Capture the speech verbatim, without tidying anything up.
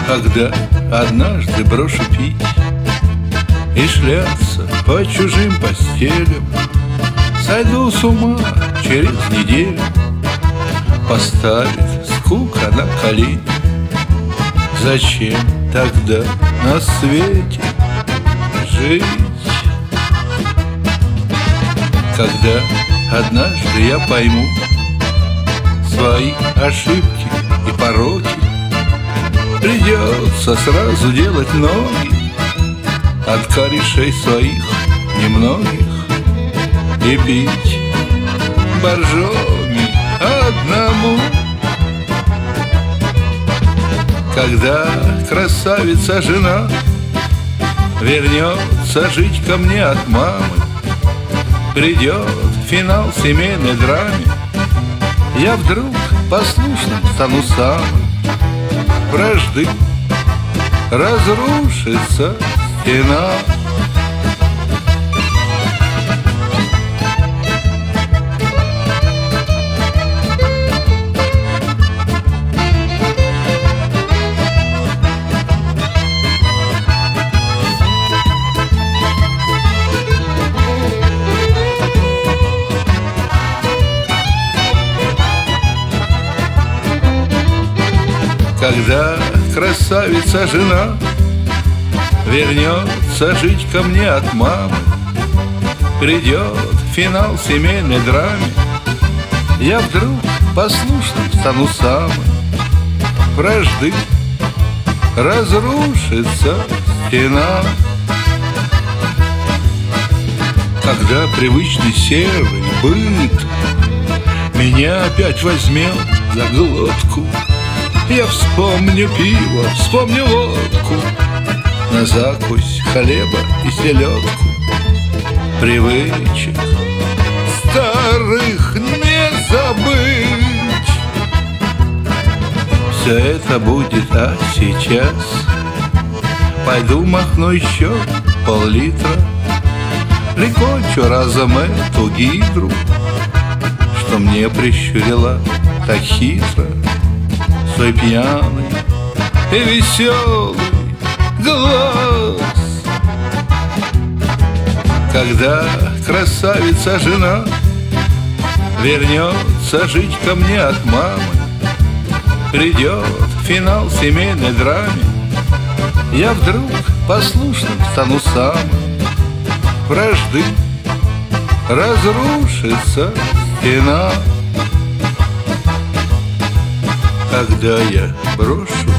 Когда однажды брошу пить и шляться по чужим постелям, сойду с ума через неделю, поставит скука на колени. Зачем тогда на свете жить? Когда однажды я пойму свои ошибки и пороки, придется сразу делать ноги от корешей своих немногих и пить боржоми одному. Когда красавица жена вернется жить ко мне от мамы, придет финал семейной драме, я вдруг послушным стану самым. Вражды разрушится стена. Когда красавица жена вернется жить ко мне от мамы, придет финал семейной драме, я вдруг послушным стану самым. Вражды разрушится стена. Когда привычный серый быт меня опять возьмет за глотку, я вспомню пиво, вспомню водку, на закусь хлеба и селедку. Привычек старых не забыть. Все это будет, а сейчас пойду махну еще пол-литра, прикончу разом эту гидру, что мне прищурила так хитро свой пьяный и веселый глаз. Когда красавица жена вернется жить ко мне от мамы, придет финал семейной драме, я вдруг послушным стану самым. Вражды разрушится стена. Когда я брошу